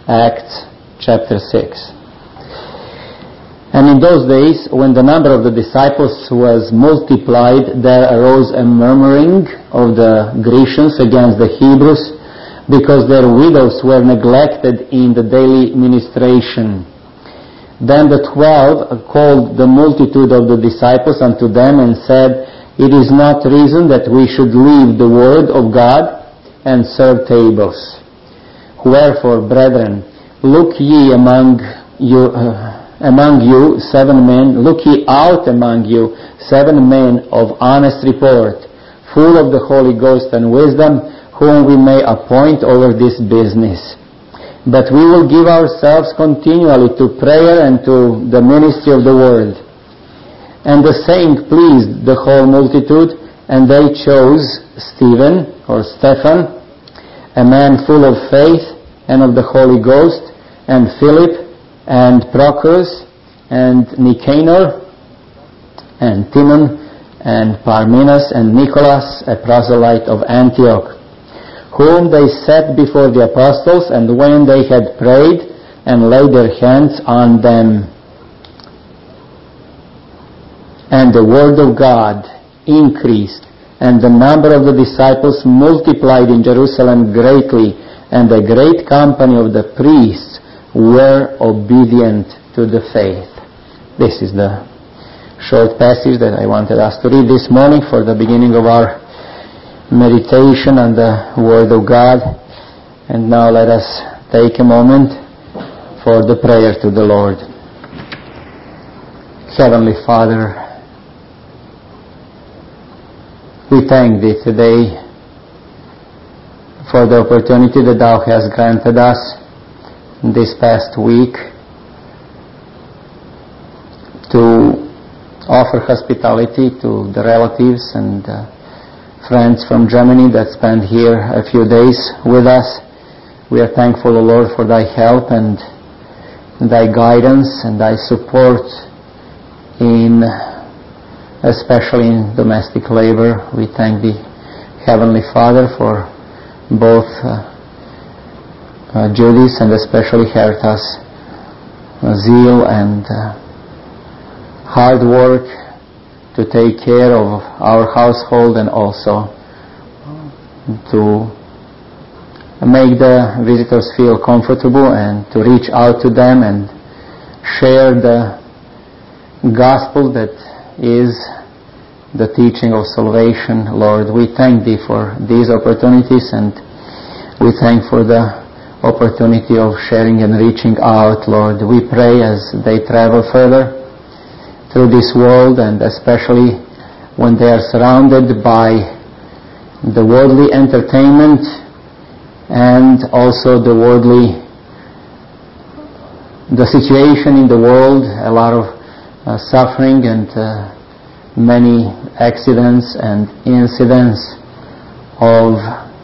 Acts chapter 6. And in those days, when the number of the disciples was multiplied, there arose a murmuring of the Grecians against the Hebrews, because their widows were neglected in the daily ministration. Then the 12 called the multitude of the disciples unto them and said, It is not reason that we should leave the word of God and serve tables. Wherefore, brethren, look ye among you 7 men, look ye out among you 7 men of honest report, full of the Holy Ghost and wisdom, whom we may appoint over this business. But we will give ourselves continually to prayer and to the ministry of the word. And the saying pleased the whole multitude, and they chose Stephen, a man full of faith and of the Holy Ghost, and Philip, and Prochorus, and Nicanor, and Timon, and Parmenas, and Nicholas, a proselyte of Antioch, whom they set before the apostles, and when they had prayed and laid their hands on them, and the word of God increased, and the number of the disciples multiplied in Jerusalem greatly, and a great company of the priests were obedient to the faith. This is the short passage that I wanted us to read this morning for the beginning of our meditation on the Word of God. And now let us take a moment for the prayer to the Lord. Heavenly Father, we thank Thee today for the opportunity that Thou hast granted us this past week to offer hospitality to the relatives and friends from Germany that spent here a few days with us. We are thankful, O Lord, for Thy help and Thy guidance and Thy support especially in domestic labor. We thank Thee, Heavenly Father, for both Judy's and especially Herta's zeal and hard work to take care of our household, and also to make the visitors feel comfortable and to reach out to them and share the gospel that is the teaching of salvation. Lord, we thank Thee for these opportunities, and we thank for the opportunity of sharing and reaching out, Lord. We pray as they travel further through this world, and especially when they are surrounded by the worldly entertainment and also the situation in the world, a lot of suffering and many accidents and incidents of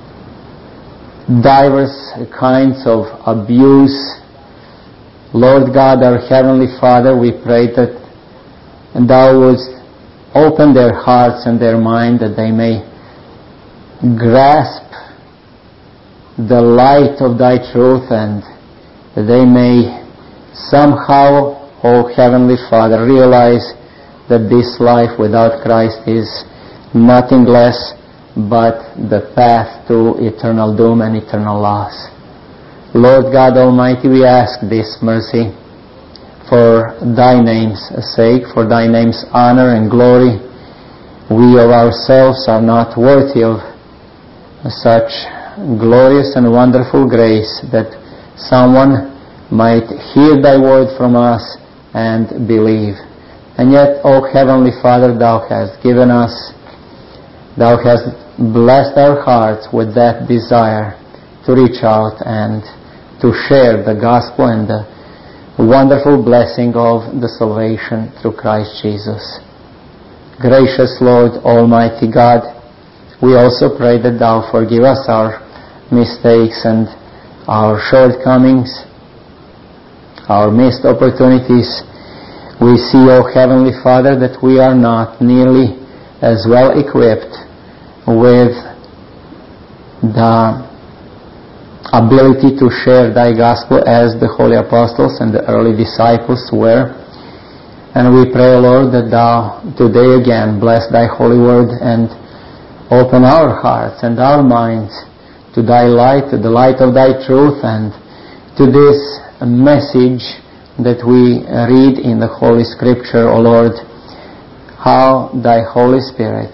diverse kinds of abuse. Lord God, our Heavenly Father, we pray that Thou wouldst open their hearts and their mind, that they may grasp the light of Thy truth, and that they may somehow, O Heavenly Father, realize that this life without Christ is nothing less but the path to eternal doom and eternal loss. Lord God Almighty, we ask this mercy for Thy name's sake, for Thy name's honor and glory. We of ourselves are not worthy of such glorious and wonderful grace that someone might hear Thy word from us and believe. And yet, O Heavenly Father, Thou hast given us, Thou hast blessed our hearts with that desire to reach out and to share the gospel and the wonderful blessing of the salvation through Christ Jesus. Gracious Lord, Almighty God, we also pray that Thou forgive us our mistakes and our shortcomings, our missed opportunities. We see, O Heavenly Father, that we are not nearly as well equipped with the ability to share thy gospel as the holy apostles and the early disciples were. And we pray, Lord, that thou today again bless thy holy word and open our hearts and our minds to thy light, to the light of thy truth, and to this message that we read in the Holy Scripture, O Lord, how thy Holy Spirit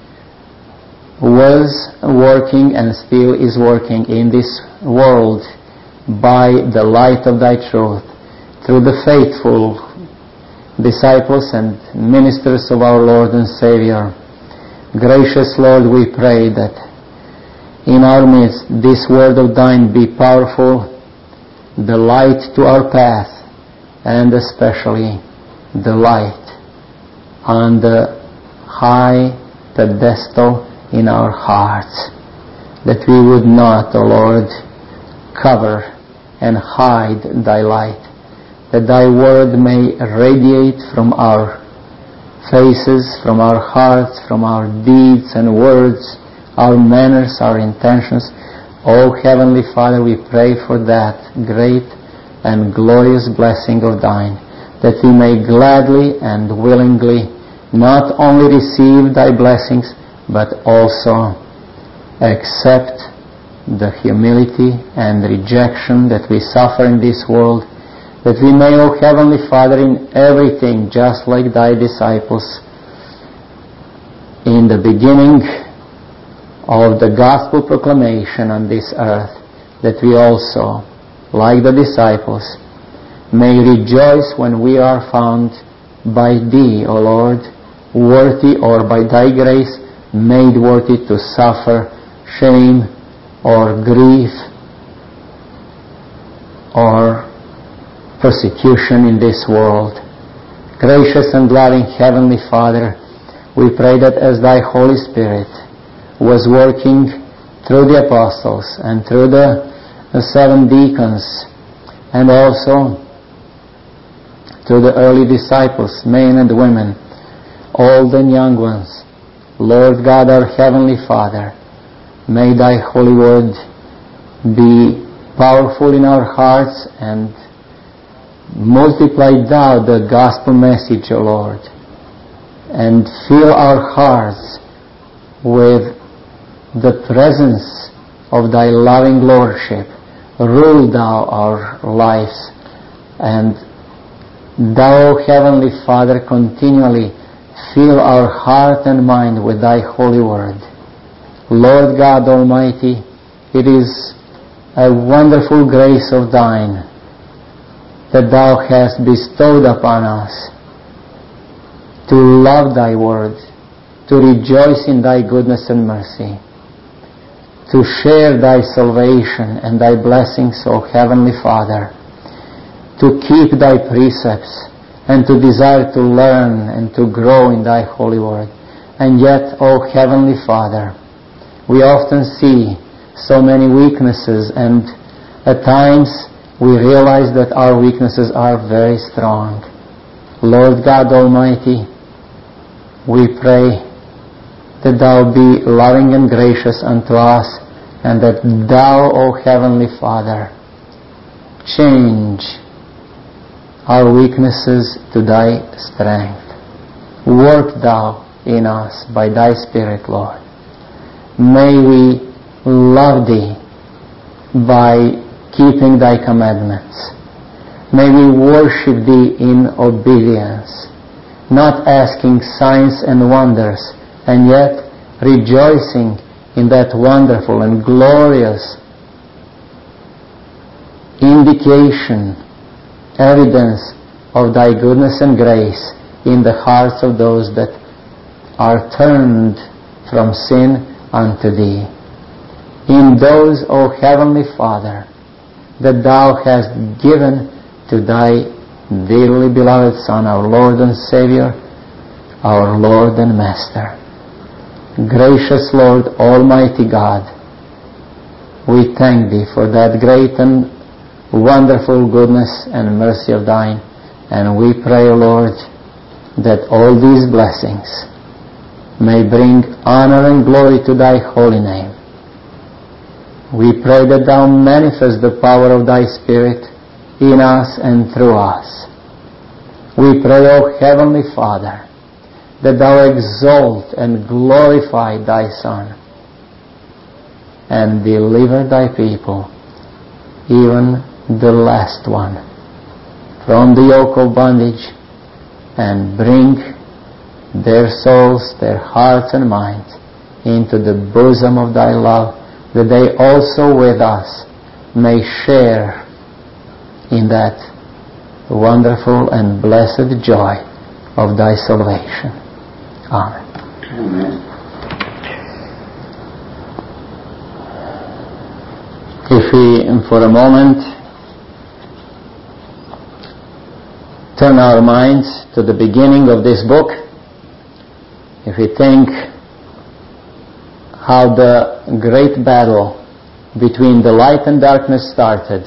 was working and still is working in this world by the light of thy truth through the faithful disciples and ministers of our Lord and Savior. Gracious Lord, we pray that in our midst this word of thine be powerful, the light to our path, and especially the light on the high pedestal in our hearts, that we would not, O Lord, cover and hide thy light, that thy word may radiate from our faces, from our hearts, from our deeds and words, our manners, our intentions. O Heavenly Father, we pray for that great and glorious blessing of thine, that we may gladly and willingly not only receive thy blessings, but also accept the humility and rejection that we suffer in this world, that we may, O Heavenly Father, in everything, just like thy disciples, in the beginning of the gospel proclamation on this earth, that we also, like the disciples, may rejoice when we are found by thee, O Lord, worthy, or by thy grace made worthy to suffer shame or grief or persecution in this world. Gracious and loving Heavenly Father, we pray that as thy Holy Spirit was working through the apostles and through the 7 deacons and also through the early disciples, men and women, old and young ones, Lord God, our Heavenly Father, may thy holy word be powerful in our hearts, and multiply thou the gospel message, O Lord, and fill our hearts with the presence of thy loving Lordship. Rule thou our lives, and thou, Heavenly Father, continually fill our heart and mind with thy holy word. Lord God Almighty, it is a wonderful grace of thine that thou hast bestowed upon us to love thy word, to rejoice in thy goodness and mercy, to share thy salvation and thy blessings, O Heavenly Father, to keep thy precepts, and to desire to learn and to grow in thy holy word. And yet, O Heavenly Father, we often see so many weaknesses, and at times we realize that our weaknesses are very strong. Lord God Almighty, we pray that thou be loving and gracious unto us, and that thou, O Heavenly Father, change our weaknesses to thy strength. Work thou in us by thy Spirit, Lord. May we love thee by keeping thy commandments. May we worship thee in obedience, not asking signs and wonders, and yet rejoicing in that wonderful and glorious indication, evidence of thy goodness and grace in the hearts of those that are turned from sin unto thee. In those, O Heavenly Father, that thou hast given to thy dearly beloved Son, our Lord and Savior, our Lord and Master. Gracious Lord, Almighty God, we thank thee for that great and wonderful goodness and mercy of thine, and we pray, Lord, that all these blessings may bring honor and glory to thy holy name. We pray that Thou manifest the power of Thy Spirit in us and through us. We pray, O Heavenly Father, that Thou exalt and glorify Thy Son and deliver Thy people, even the last one, from the yoke of bondage, and bring their souls, their hearts and minds into the bosom of Thy love, that they also with us may share in that wonderful and blessed joy of Thy salvation. Amen. Amen. If we, for a moment, turn our minds to the beginning of this book, if we think how the great battle between the light and darkness started,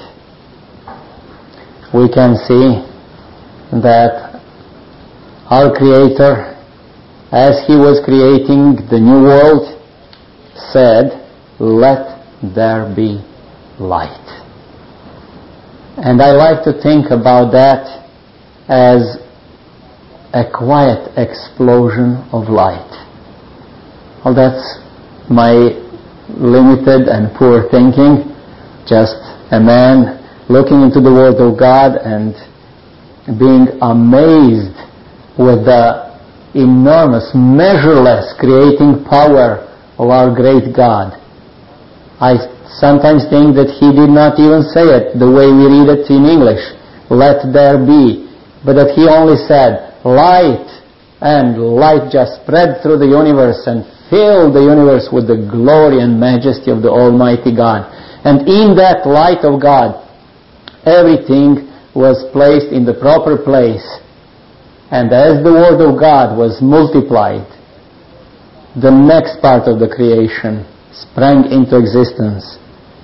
we can see that our Creator, as He was creating the new world, said, "Let there be light." And I like to think about that as a quiet explosion of light. Well, that's my limited and poor thinking, just a man looking into the Word of God and being amazed with the enormous, measureless creating power of our great God. I sometimes think that He did not even say it the way we read it in English, "Let there be," but that He only said, "Light," and light just spread through the universe and filled the universe with the glory and majesty of the Almighty God. And in that light of God, everything was placed in the proper place. And as the Word of God was multiplied, the next part of the creation sprang into existence.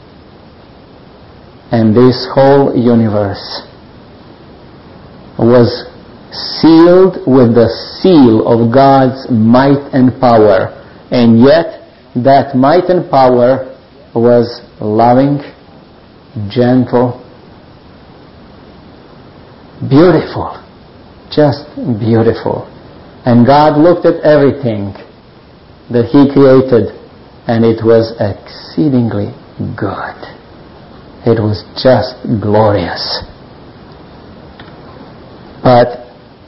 And this whole universe was sealed with the seal of God's might and power. And yet, that might and power was loving, gentle, beautiful, just beautiful. And God looked at everything that He created, and it was exceedingly good. It was just glorious. But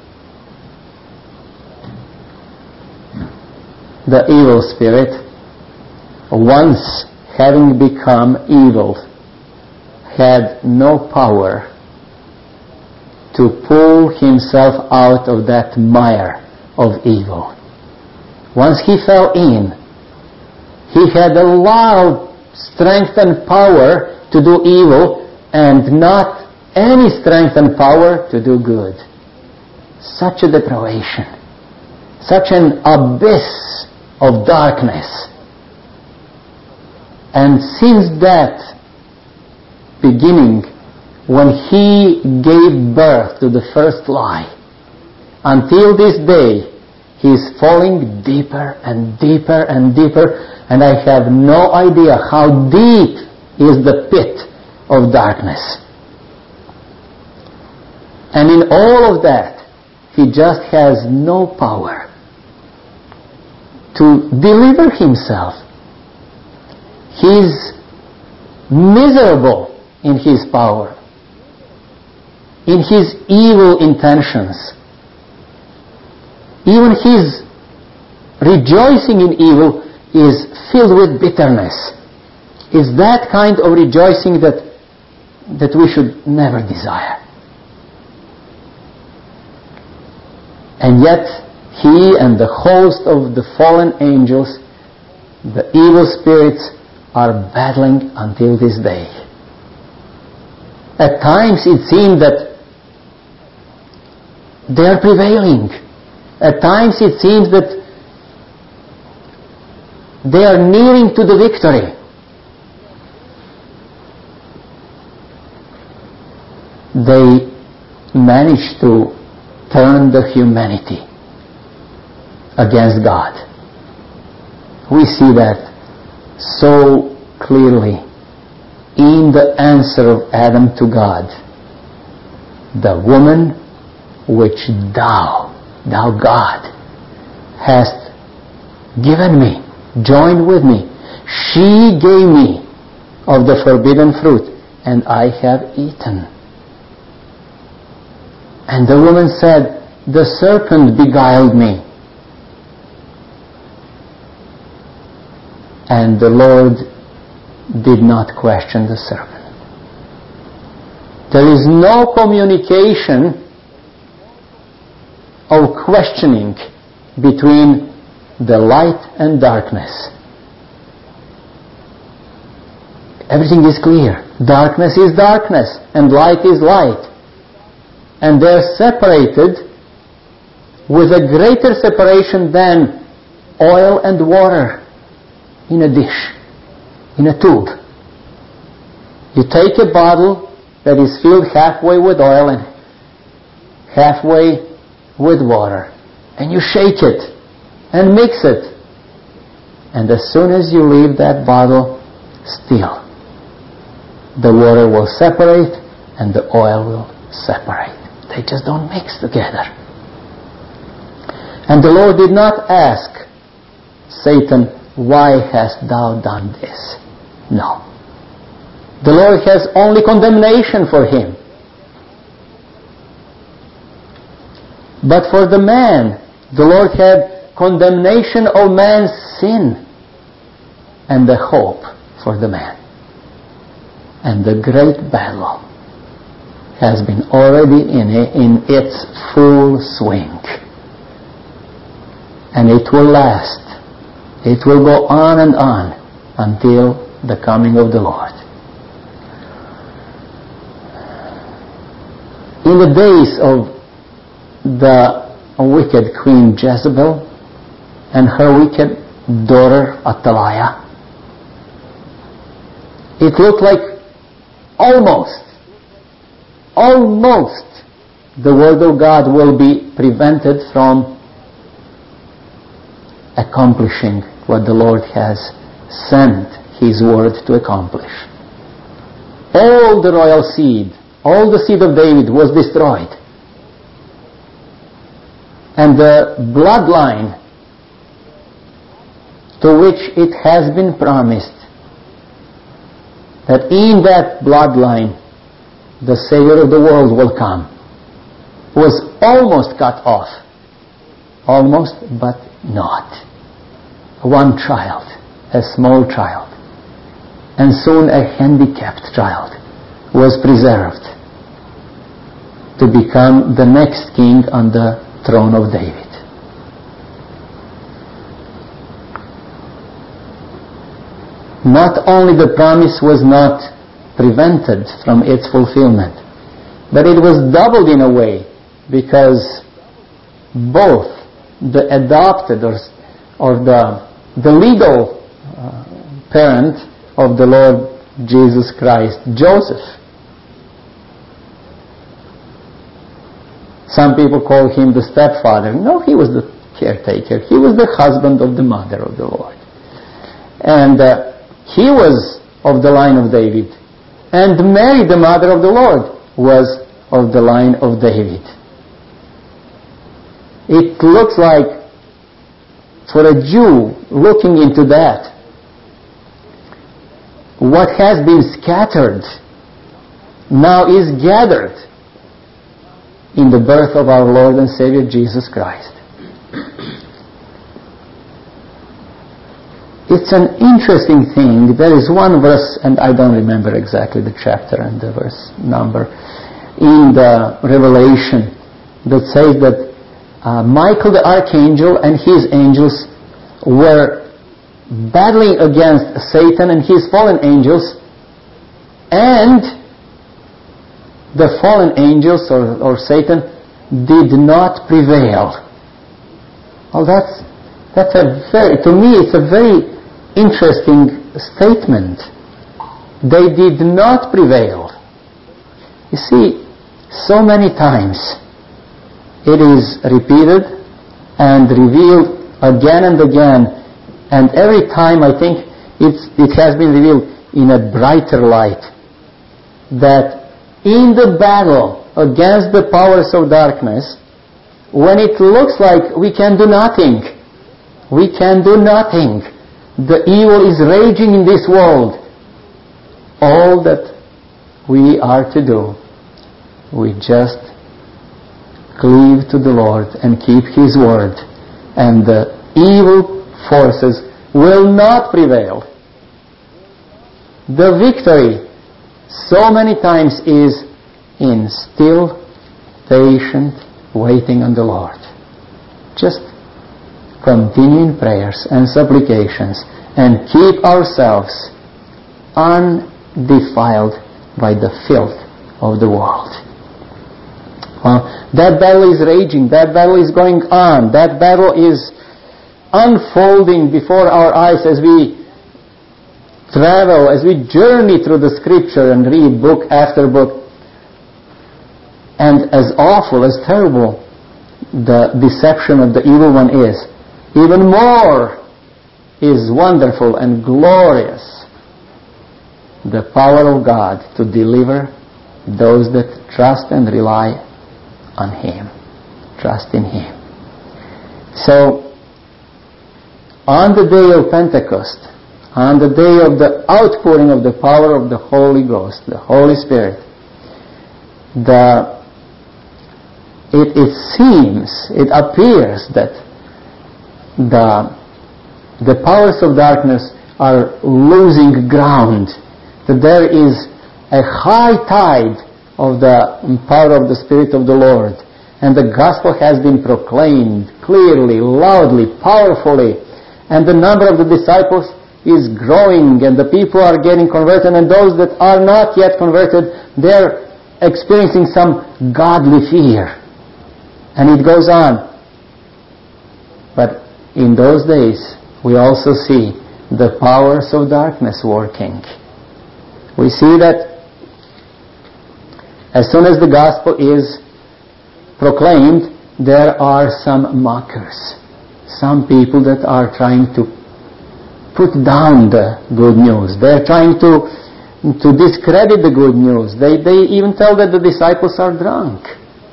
the evil spirit, once having become evil, had no power to pull himself out of that mire of evil. Once he fell in, he had a lot of strength and power to do evil and not any strength and power to do good. Such a depravation, such an abyss of darkness. And since that beginning, when he gave birth to the first lie, until this day, he is falling deeper and deeper and deeper, and I have no idea how deep is the pit of darkness. And in all of that, he just has no power to deliver himself. He's miserable in his power, in his evil intentions. Even his rejoicing in evil is filled with bitterness. Is that kind of rejoicing that we should never desire. And yet, he and the host of the fallen angels, the evil spirits, are battling until this day. At times it seems that they are prevailing. At times it seems that they are nearing to the victory. They manage to turn the humanity against God. We see that so clearly in the answer of Adam to God. The woman which thou God, hast given me, joined with me, she gave me of the forbidden fruit, and I have eaten. And the woman said, the serpent beguiled me. And the Lord did not question the serpent. There is no communication of questioning between the light and darkness. Everything is clear. Darkness is darkness and light is light. And they're separated with a greater separation than oil and water in a dish, in a tube. You take a bottle that is filled halfway with oil and halfway with water, and you shake it and mix it. And as soon as you leave that bottle still, the water will separate and the oil will separate. They just don't mix together. And the Lord did not ask Satan, why hast thou done this? No. The Lord has only condemnation for him. But for the man, the Lord had condemnation of man's sin and the hope for the man. And the great battle has been already in its full swing. And it will last. It will go on and on until the coming of the Lord. In the days of the wicked Queen Jezebel and her wicked daughter Athaliah, it looked like almost the Word of God will be prevented from accomplishing what the Lord has sent His Word to accomplish. All the royal seed, all the seed of David was destroyed. And the bloodline to which it has been promised that in that bloodline the Savior of the world will come was almost cut off. Almost, but not. One child, a small child, and soon a handicapped child was preserved to become the next king on the throne of David. Not only the promise was not prevented from its fulfillment, but it was doubled in a way, because both the adopted or the legal parent of the Lord Jesus Christ, Joseph. Some people call him the stepfather. No, he was the caretaker. He was the husband of the mother of the Lord. And he was of the line of David. And Mary, the mother of the Lord, was of the line of David. It looks like, for a Jew looking into that, what has been scattered now is gathered in the birth of our Lord and Savior Jesus Christ. It's an interesting thing. There is one verse, and I don't remember exactly the chapter and the verse number, in the Revelation that says that Michael the archangel and his angels were battling against Satan and his fallen angels, and the fallen angels or Satan did not prevail. Well, that's a very, to me, it's a very interesting statement. They did not prevail. You see, so many times it is repeated and revealed again and again, and every time I think it has been revealed, in a brighter light. That in the battle against the powers of darkness, when it looks like we can do nothing, the evil is raging in this world, all that we are to do, we just cleave to the Lord and keep His word, and the evil forces will not prevail. The victory so many times is in still, patient waiting on the Lord. Just continue in prayers and supplications and keep ourselves undefiled by the filth of the world. That battle is raging, that battle is going on, that battle is unfolding before our eyes as we travel, as we journey through the Scripture and read book after book. And as awful, as terrible the deception of the evil one is, even more is wonderful and glorious the power of God to deliver those that trust and rely on Him. Trust in Him. So, on the day of Pentecost, on the day of the outpouring of the power of the Holy Ghost, the Holy Spirit, it appears that the powers of darkness are losing ground, that there is a high tide of the power of the Spirit of the Lord, and the gospel has been proclaimed clearly, loudly, powerfully, and the number of the disciples is growing, and the people are getting converted, and those that are not yet converted, they're experiencing some godly fear. And it goes on. But in those days, we also see the powers of darkness working. We see that as soon as the gospel is proclaimed, there are some mockers, some people that are trying to put down the good news. They're trying to discredit the good news. They even tell that the disciples are drunk.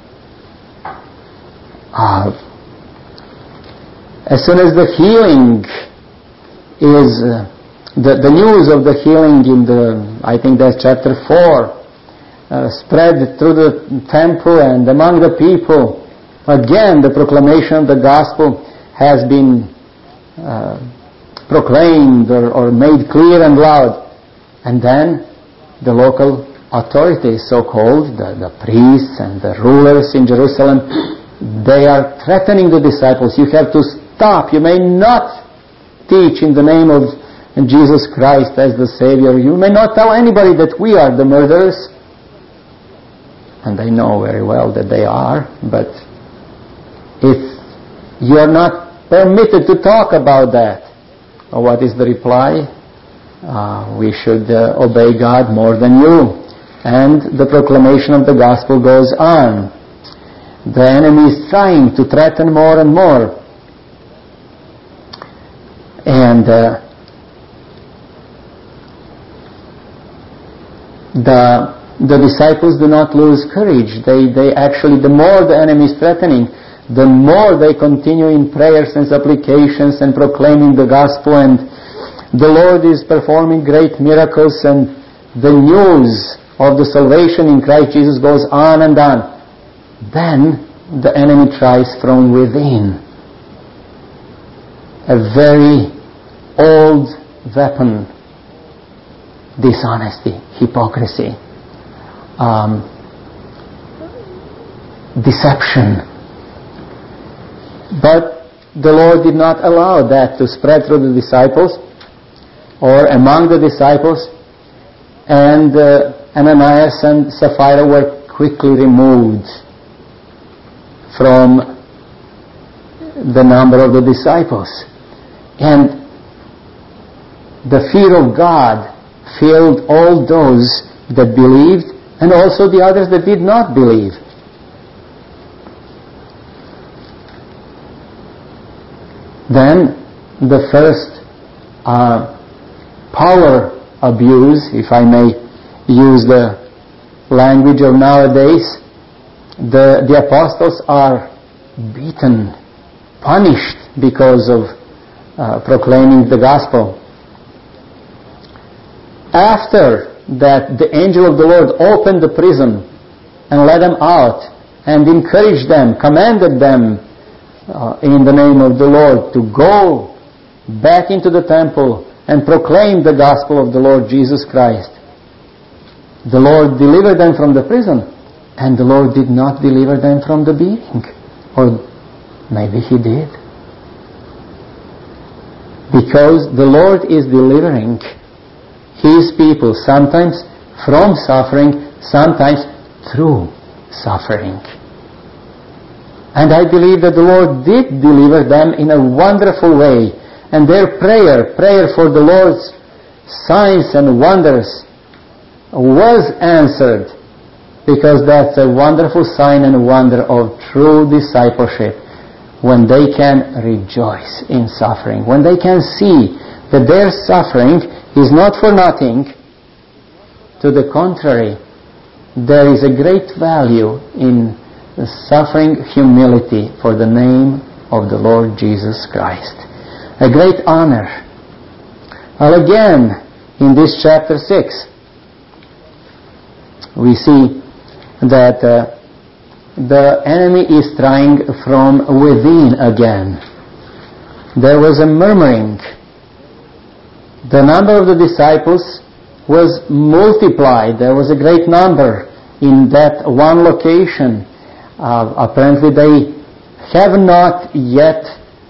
As soon as the healing is, the news of the healing I think that's chapter 4, spread through the temple and among the people, again the proclamation of the gospel has been proclaimed or made clear and loud. And then the local authorities, so-called, the priests and the rulers in Jerusalem, they are threatening the disciples. You have to stop. You may not teach in the name of Jesus Christ as the Savior. You may not tell anybody that we are the murderers. And they know very well that they are. But if you are not permitted to talk about that, what is the reply? We should obey God more than you. And the proclamation of the gospel goes on. The enemy is trying to threaten more and more. And the disciples do not lose courage. They actually, the more the enemy is threatening, the more they continue in prayers and supplications and proclaiming the gospel, and the Lord is performing great miracles, and the news of the salvation in Christ Jesus goes on and on. Then the enemy tries from within a very old weapon: dishonesty, hypocrisy, deception. But the Lord did not allow that to spread through the disciples or among the disciples, and Ananias and Sapphira were quickly removed from the number of the disciples. And the fear of God filled all those that believed, and also the others that did not believe. Then the first power abuse, if I may use the language of nowadays. The apostles are beaten, punished because of proclaiming the gospel. After that, the angel of the Lord opened the prison and let them out and encouraged them, commanded them in the name of the Lord to go back into the temple and proclaim the gospel of the Lord Jesus Christ. The Lord delivered them from the prison, and the Lord did not deliver them from the beating. Or maybe He did. Because the Lord is delivering His people, sometimes from suffering, sometimes through suffering. And I believe that the Lord did deliver them in a wonderful way. And their prayer for the Lord's signs and wonders was answered, because that's a wonderful sign and wonder of true discipleship, when they can rejoice in suffering, when they can see that their suffering is not for nothing. To the contrary, there is a great value in suffering humility for the name of the Lord Jesus Christ. A great honor. Well, again, in this chapter 6, we see that the enemy is trying from within again. There was a murmuring. The number of the disciples was multiplied. There was a great number in that one location. Apparently they have not yet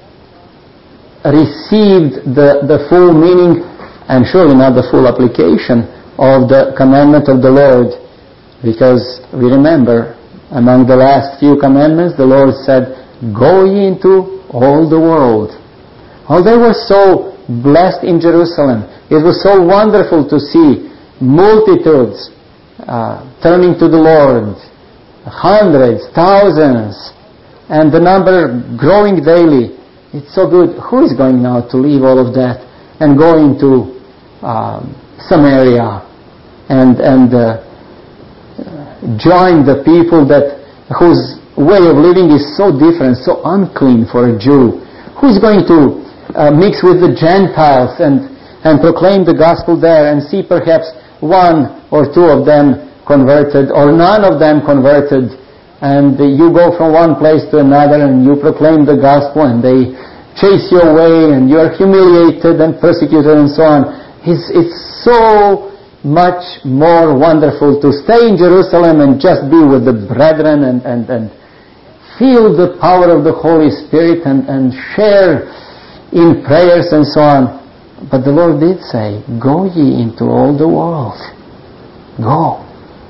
received the full meaning, and surely not the full application of the commandment of the Lord. Because we remember, among the last few commandments, the Lord said, "Go ye into all the world." Oh, they were so blessed in Jerusalem. It was so wonderful to see multitudes turning to the Lord, hundreds, thousands, and the number growing daily. It's so good. Who is going now to leave all of that and go into Samaria and join the people whose way of living is so different, so unclean for a Jew? Who is going to mix with the Gentiles and proclaim the gospel there and see perhaps one or two of them converted or none of them converted, and you go from one place to another and you proclaim the gospel and they chase you away and you are humiliated and persecuted and so on. It's so much more wonderful to stay in Jerusalem and just be with the brethren and feel the power of the Holy Spirit and share in prayers and so on. But the Lord did say, "Go ye into all the world." Go.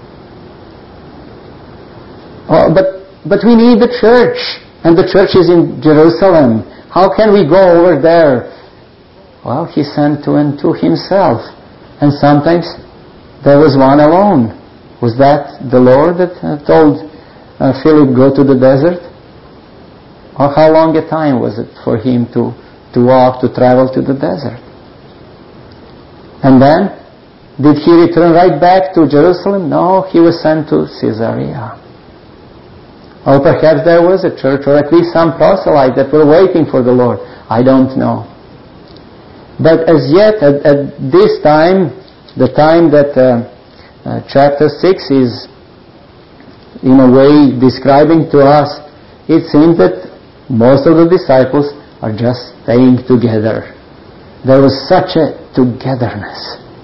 Oh, but we need the church, and the church is in Jerusalem. How can we go over there? Well, He sent two and two Himself, and sometimes there was one alone. Was that the Lord that told Philip, "Go to the desert"? Or how long a time was it for him to walk, to travel to the desert? And then, did he return right back to Jerusalem? No, he was sent to Caesarea. Or perhaps there was a church, or at least some proselytes that were waiting for the Lord. I don't know. But as yet, at this time, the time that chapter 6 is in a way describing to us, it seems that most of the disciples are just staying together. There was such a togetherness.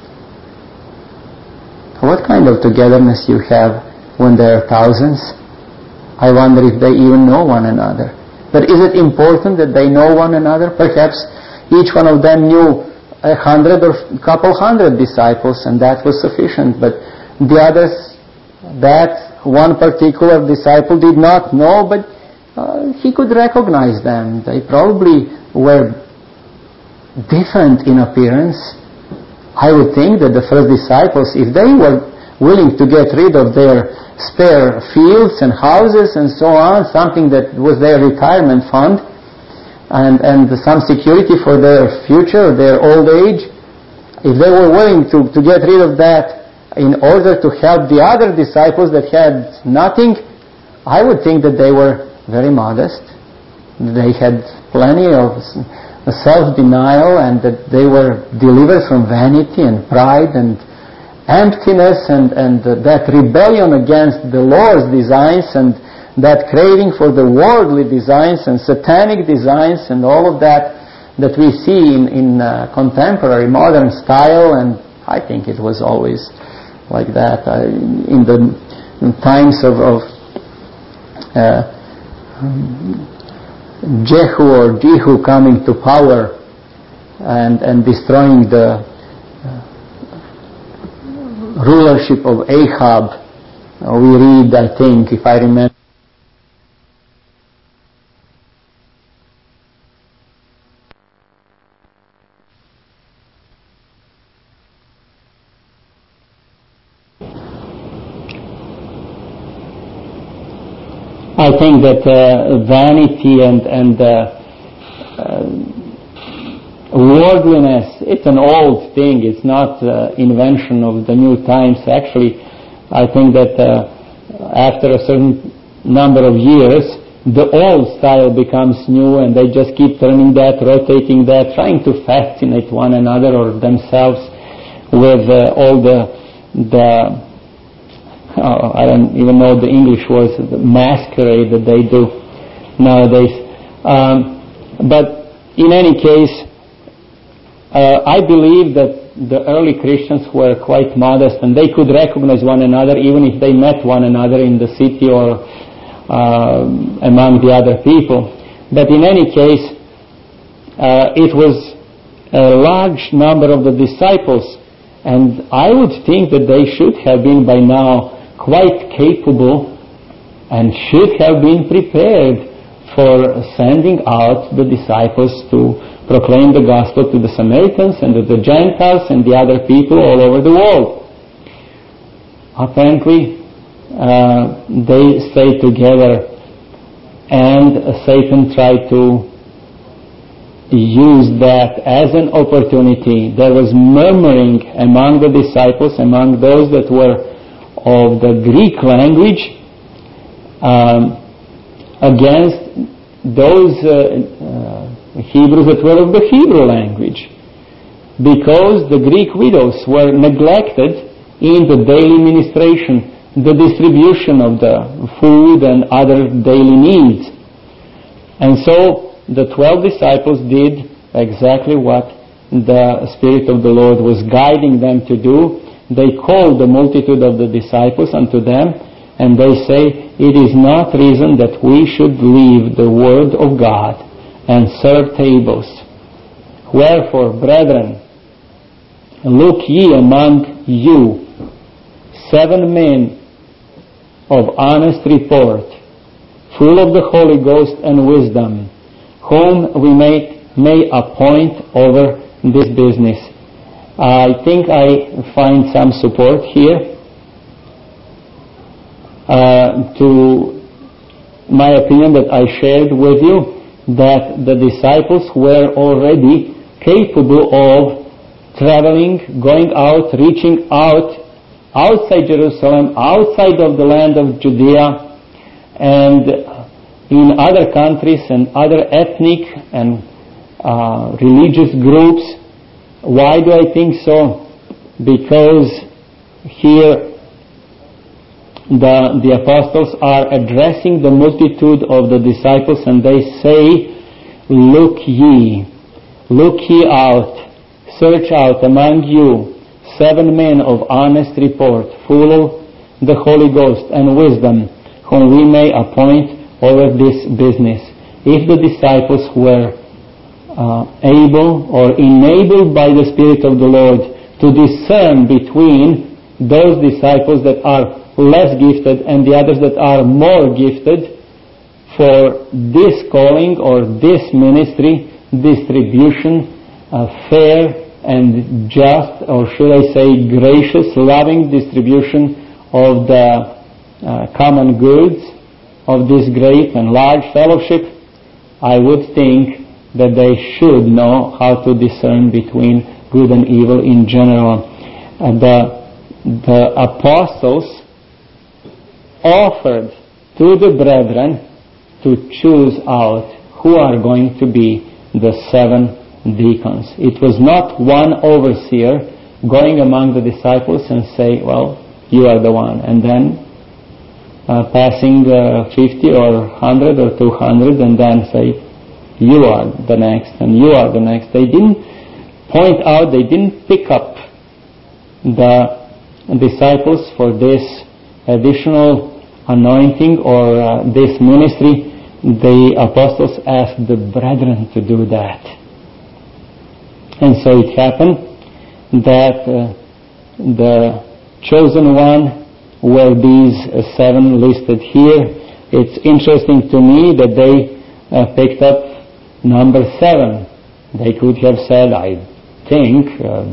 What kind of togetherness you have when there are thousands? I wonder if they even know one another. But is it important that they know one another? Perhaps each one of them knew 100 or a couple hundred disciples, and that was sufficient. But the others, that one particular disciple did not know, but he could recognize them. They probably were different in appearance. I would think that the first disciples, if they were willing to get rid of their spare fields and houses and so on, something that was their retirement fund, and some security for their future, their old age, if they were willing to get rid of that in order to help the other disciples that had nothing, I would think that they were very modest. They had plenty of self-denial, and that they were delivered from vanity and pride and emptiness and that rebellion against the Lord's designs and that craving for the worldly designs and satanic designs and all of that we see in contemporary modern style. And I think it was always like that in the times of Jehu coming to power and destroying the rulership of Ahab. We read, I think, if I remember, I think that vanity and worldliness, it's an old thing. It's not invention of the new times. Actually, I think that after a certain number of years, the old style becomes new, and they just keep turning that, rotating that, trying to fascinate one another or themselves with all the I don't even know the English words, the masquerade that they do nowadays. But in any case, I believe that the early Christians were quite modest, and they could recognize one another even if they met one another in the city or among the other people. But in any case, it was a large number of the disciples, and I would think that they should have been by now quite capable and should have been prepared for sending out the disciples to proclaim the gospel to the Samaritans and to the Gentiles and the other people all over the world. Apparently, they stayed together, and Satan tried to use that as an opportunity. There was murmuring among the disciples, among those that were of the Greek language, against those Hebrews that were of the Hebrew language, because the Greek widows were neglected in the daily ministration, the distribution of the food and other daily needs. And so the 12 disciples did exactly what the Spirit of the Lord was guiding them to do. They called the multitude of the disciples unto them, and they say, "It is not reason that we should leave the word of God and serve tables. Wherefore, brethren, look ye among you 7 men of honest report, full of the Holy Ghost and wisdom, whom we may appoint over this business." I think I find some support here to my opinion that I shared with you, that the disciples were already capable of traveling, going out, reaching out outside Jerusalem, outside of the land of Judea, and in other countries and other ethnic and religious groups. Why do I think so? Because here the apostles are addressing the multitude of the disciples, and they say, look ye out, search out among you 7 men of honest report, full of the Holy Ghost and wisdom, whom we may appoint over this business. If the disciples were able or enabled by the Spirit of the Lord to discern between those disciples that are less gifted and the others that are more gifted for this calling or this ministry, distribution, fair and just, or should I say gracious, loving distribution of the common goods of this great and large fellowship, I would think that they should know how to discern between good and evil in general. The apostles offered to the brethren to choose out who are going to be the 7 deacons. It was not one overseer going among the disciples and say, well, you are the one, and then passing 50 or 100 or 200 and then say, you are the next and you are the next. They didn't point out, they didn't pick up the disciples for this additional anointing or this ministry. The apostles asked the brethren to do that. And so it happened that the chosen one were these 7 listed here. It's interesting to me that they picked up number 7. They could have said, I think,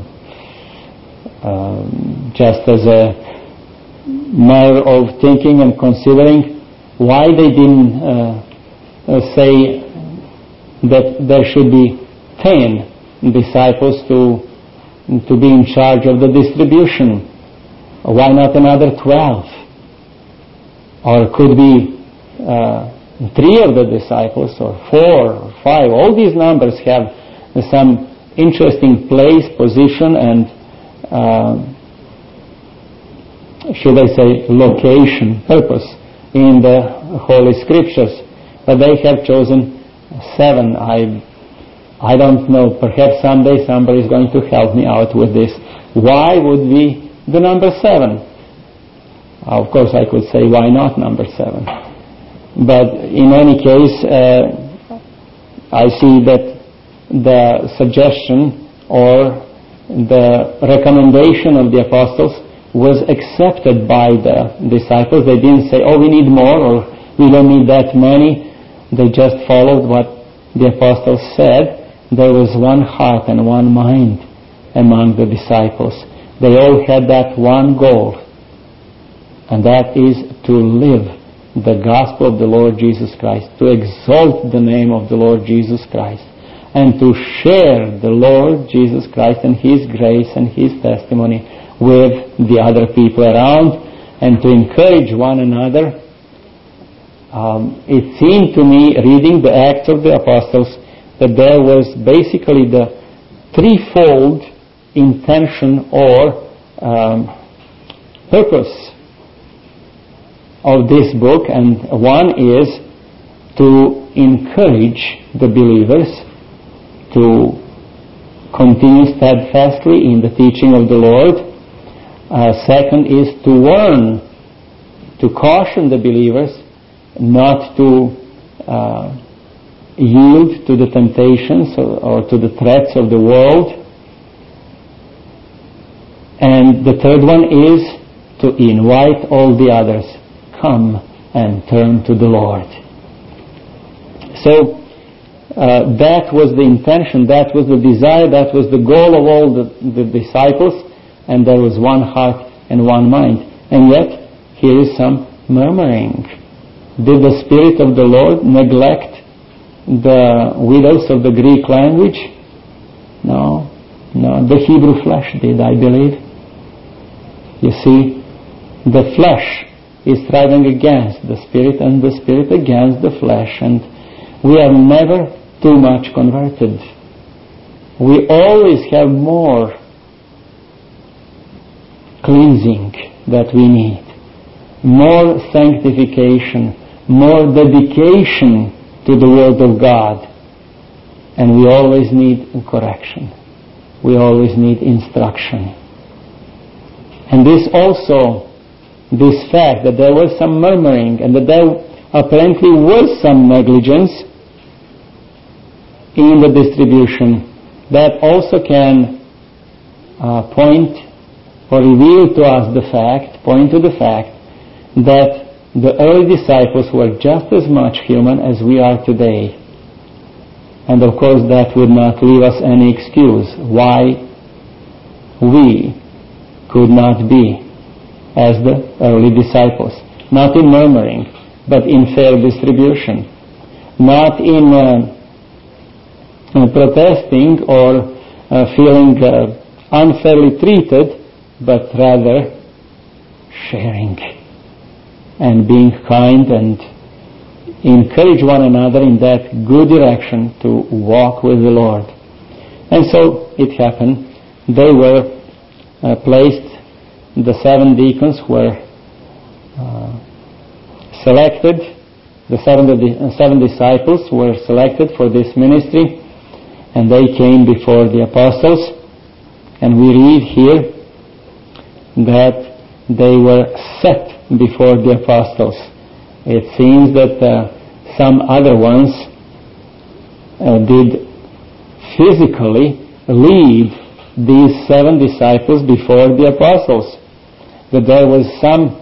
just as a matter of thinking and considering, why they didn't say that there should be 10 disciples to be in charge of the distribution. Why not another 12? Or could be 3 of the disciples, or 4 or 5. All these numbers have some interesting place, position, and should I say location, purpose in the Holy Scriptures. But they have chosen 7. I don't know, perhaps someday somebody is going to help me out with this. Why would be the number 7? Of course I could say, why not number 7? But in any case, I see that the suggestion or the recommendation of the apostles was accepted by the disciples. They didn't say, oh, we need more, or we don't need that many. They just followed what the apostles said. There was one heart and one mind among the disciples. They all had that one goal, and that is to live the gospel of the Lord Jesus Christ, to exalt the name of the Lord Jesus Christ, and to share the Lord Jesus Christ and His grace and His testimony with the other people around, and to encourage one another. It seemed to me, reading the Acts of the Apostles, that there was basically the threefold intention or purpose of this book, and one is to encourage the believers to continue steadfastly in the teaching of the Lord. Second is to warn, to caution the believers not to yield to the temptations or to the threats of the world. And the third one is to invite all the others, come and turn to the Lord. So that was the intention, that was the desire, that was the goal of all the disciples, and there was one heart and one mind. And yet, here is some murmuring. Did the Spirit of the Lord neglect the widows of the Greek language? No, the Hebrew flesh did, I believe. You see, the flesh is striving against the Spirit, and the Spirit against the flesh, and we are never too much converted. We always have more cleansing that we need, more sanctification, more dedication to the Word of God, and we always need correction. We always need instruction. And this fact that there was some murmuring and that there apparently was some negligence in the distribution, that also can point to the fact that the early disciples were just as much human as we are today. And of course that would not leave us any excuse why we could not be as the early disciples. Not in murmuring, but in fair distribution. Not in protesting or feeling unfairly treated, but rather sharing and being kind and encourage one another in that good direction to walk with the Lord. And so it happened. They were placed, the 7 deacons were selected, the 7 disciples were selected for this ministry, and they came before the apostles. And we read here that they were set before the apostles. It seems that some other ones did physically lead these 7 disciples before the apostles. That there was some,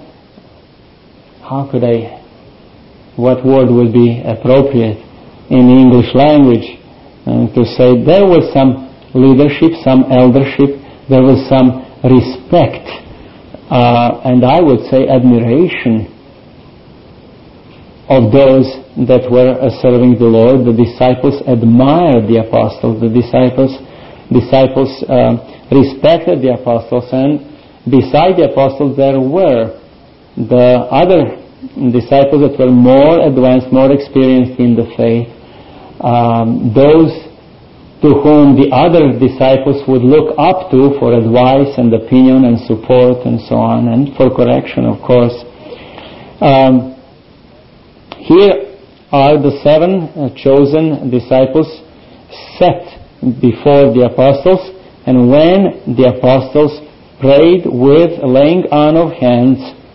what word would be appropriate in the English language to say there was some leadership, some eldership, there was some respect, and I would say admiration of those that were serving the Lord. The disciples admired the apostles. The disciples respected the apostles, and beside the apostles there were the other disciples that were more advanced, more experienced in the faith, those to whom the other disciples would look up to for advice and opinion and support and so on, and for correction, of course. Here are the 7 chosen disciples set before the apostles, and when the apostles prayed with laying on of hands,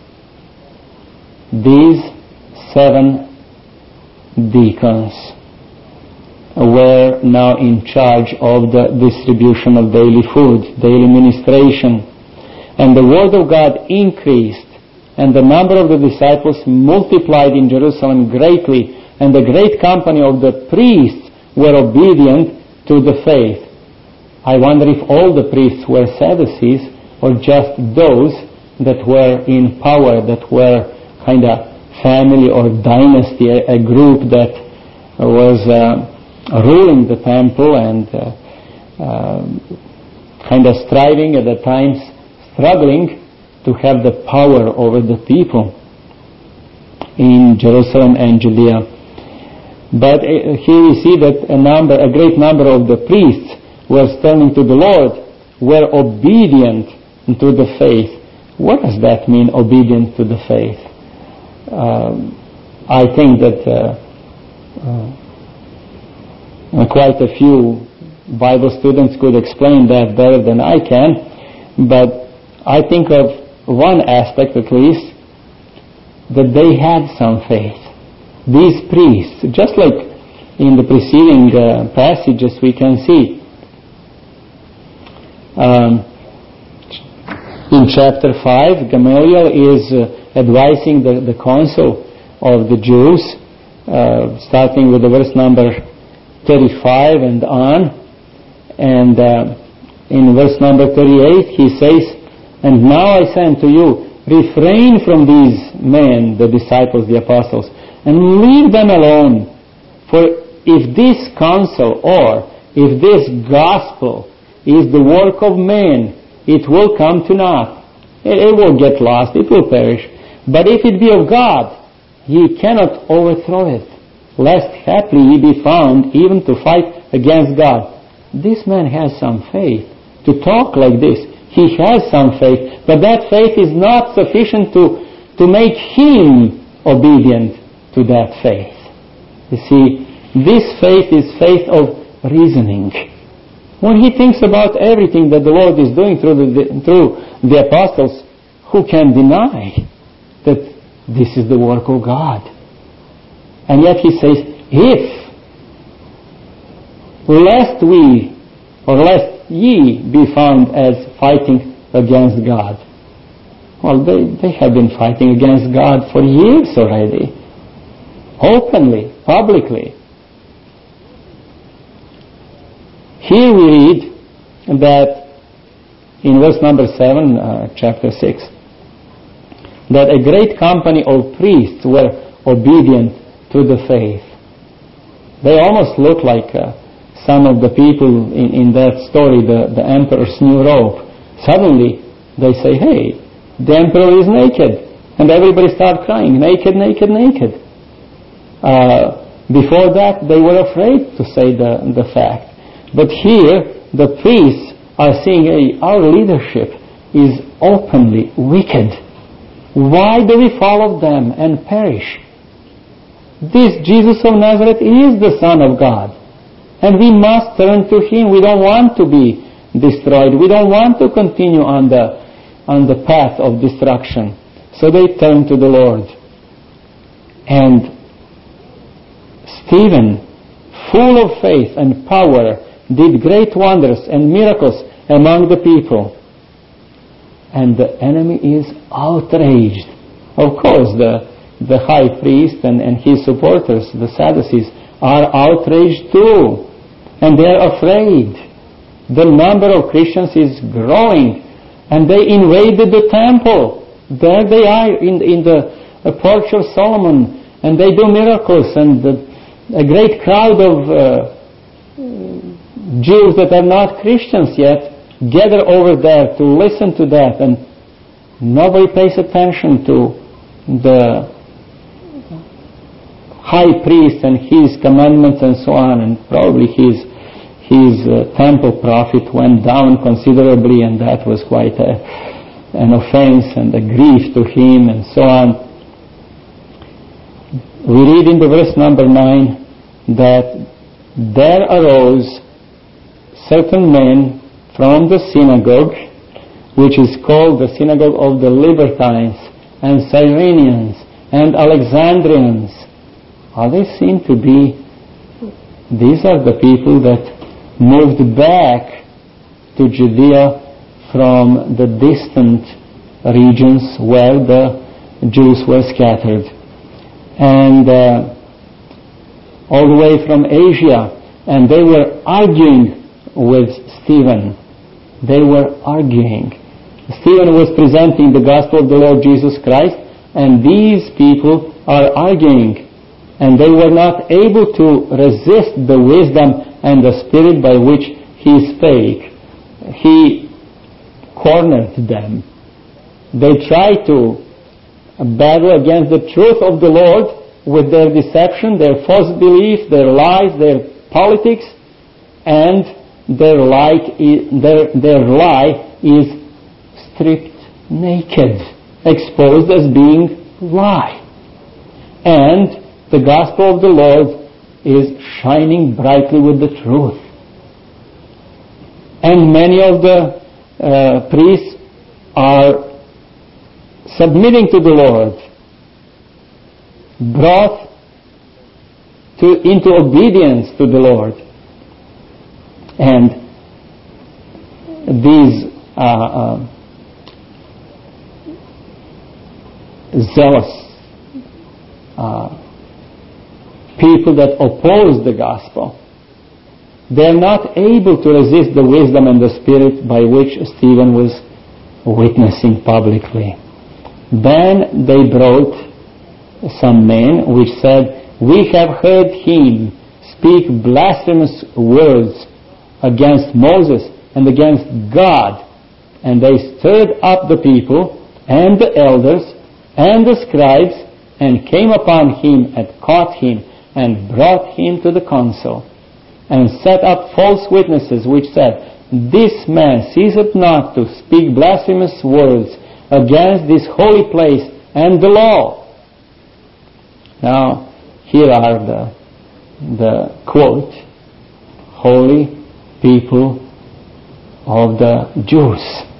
these 7 deacons were now in charge of the distribution of daily food, daily ministration. And the word of God increased, and the number of the disciples multiplied in Jerusalem greatly, and the great company of the priests were obedient to the faith. I wonder if all the priests were Sadducees, or just those that were in power, that were kind of family or dynasty, a group that was ruling the temple and kind of striving at the times, struggling to have the power over the people in Jerusalem and Judea. But here we see that a great number of the priests were turning to the Lord, were obedient to the faith. What does that mean, obedient to the faith? I think that quite a few Bible students could explain that better than I can, but I think of one aspect at least, that they had some faith. These priests, just like in the preceding passages we can see, in chapter 5, Gamaliel is advising the council of the Jews, starting with the verse number 35 and on, and in verse number 38 he says, "And now I say unto you, refrain from these men," the disciples, the apostles, "and leave them alone. For if this counsel, or if this gospel is the work of man, it will come to naught. It will get lost, it will perish. But if it be of God, ye cannot overthrow it, lest haply ye be found even to fight against God." This man has some faith. To talk like this, he has some faith, but that faith is not sufficient to make him obedient to that faith. You see, this faith is faith of reasoning. When he thinks about everything that the Lord is doing through the apostles, who can deny that this is the work of God? And yet he says, lest ye be found as fighting against God. Well, they have been fighting against God for years already. Openly, publicly. Here we read that in verse number 7, chapter 6, that a great company of priests were obedient to the faith. They almost look like some of the people in that story, the emperor's new robe, suddenly they say, hey, the emperor is naked. And everybody started crying, naked, naked, naked. Before that, they were afraid to say the fact. But here, the priests are saying, hey, our leadership is openly wicked. Why do we follow them and perish? This Jesus of Nazareth is the Son of God. And we must turn to Him. We don't want to be destroyed. We don't want to continue on the path of destruction. So they turned to the Lord. And Stephen, full of faith and power, did great wonders and miracles among the people. And the enemy is outraged. Of course, the high priest and his supporters, the Sadducees, are outraged too. And they are afraid. The number of Christians is growing. And they invaded the temple. There they are in the porch of Solomon. And they do miracles. And a great crowd of Jews that are not Christians yet gather over there to listen to that. And nobody pays attention to the high priest and his commandments and so on, and probably his temple profit went down considerably, and that was quite an offense and a grief to him and so on. We read in the verse number 9 that there arose certain men from the synagogue, which is called the synagogue of the Libertines and Cyrenians and Alexandrians. They seem to be, these are the people that moved back to Judea from the distant regions where the Jews were scattered. And all the way from Asia. And they were arguing with Stephen. They were arguing. Stephen was presenting the gospel of the Lord Jesus Christ, and these people are arguing. And they were not able to resist the wisdom and the spirit by which he spake. He cornered them. They tried to battle against the truth of the Lord with their deception, their false belief, their lies, their politics, and their lie is stripped naked, exposed as being lie. And the gospel of the Lord is shining brightly with the truth. And many of the priests are submitting to the Lord, brought into obedience to the Lord. And these zealous people that oppose the gospel, they're not able to resist the wisdom and the spirit by which Stephen was witnessing publicly. Then they brought some men which said, "We have heard him speak blasphemous words against Moses and against God." And they stirred up the people and the elders and the scribes and came upon him and caught him and brought him to the council and set up false witnesses which said, "This man ceaseth not to speak blasphemous words against this holy place and the law." Now, here are the quote, "Holy people of the Jews."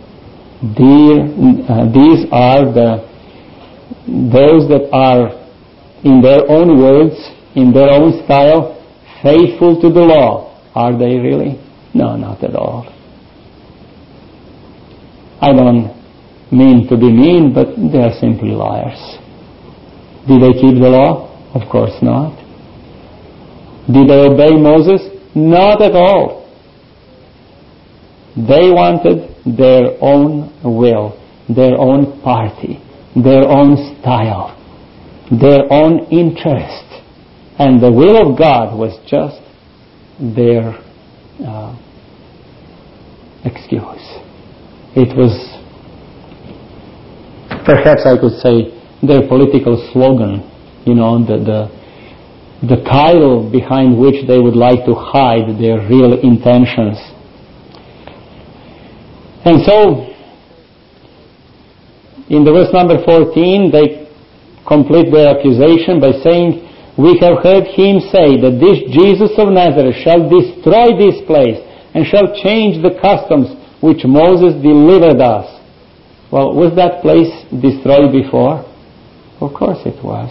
These are those that are, in their own words, in their own style, faithful to the law. Are they really? No, not at all. I don't mean to be mean, but they are simply liars. Did they keep the law? Of course not. Did they obey Moses? Not at all. They wanted their own will, their own party, their own style, their own interest. And the will of God was just their excuse. It was, perhaps I could say, their political slogan, the title behind which they would like to hide their real intentions. And so, in the verse number 14, they complete their accusation by saying, "We have heard him say that this Jesus of Nazareth shall destroy this place and shall change the customs which Moses delivered us." Well, was that place destroyed before? Of course it was.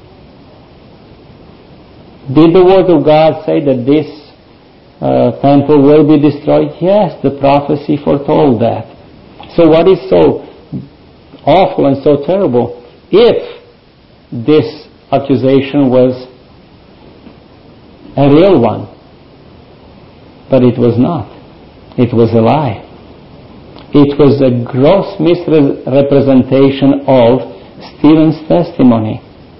Did the Word of God say that this temple will be destroyed? Yes, the prophecy foretold that. So what is so awful and so terrible if this accusation was a real one? But it was not. It was a lie. It was a gross misrepresentation of Stephen's testimony.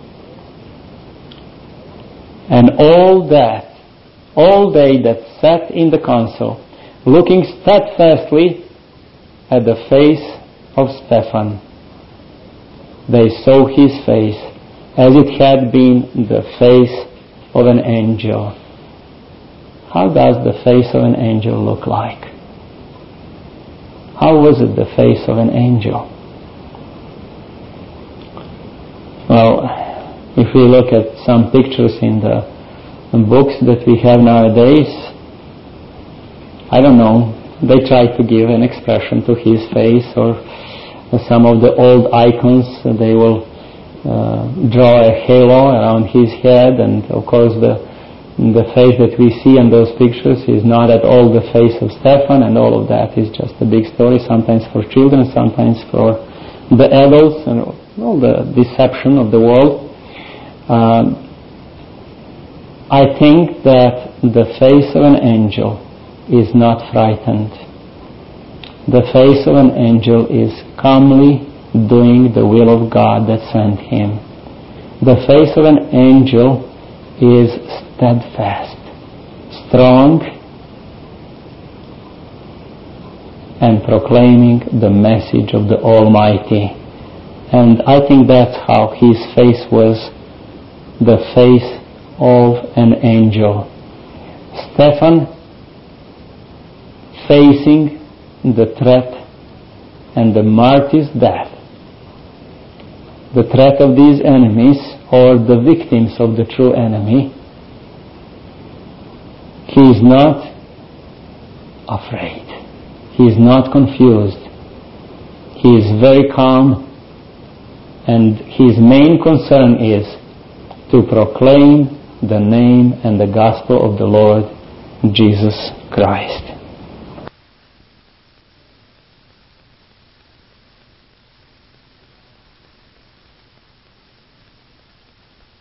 And all they that sat in the council, looking steadfastly at the face of Stephen, they saw his face as it had been the face of an angel. How does the face of an angel look like? How was it the face of an angel? Well, if we look at some pictures in the books that we have nowadays, I don't know, they try to give an expression to his face, or some of the old icons, they will draw a halo around his head, and of course the face that we see in those pictures is not at all the face of Stephen, and all of that is just a big story, sometimes for children, sometimes for the adults, and all the deception of the world. I think that the face of an angel is not frightened. The face of an angel is calmly doing the will of God that sent him. The face of an angel is steadfast, strong, and proclaiming the message of the Almighty. And I think that's how his face was, the face of an angel. Stephen facing the threat and the martyr's death, the threat of these enemies, or the victims of the true enemy, he is not afraid. He is not confused. He is very calm, and his main concern is to proclaim the name and the gospel of the Lord Jesus Christ.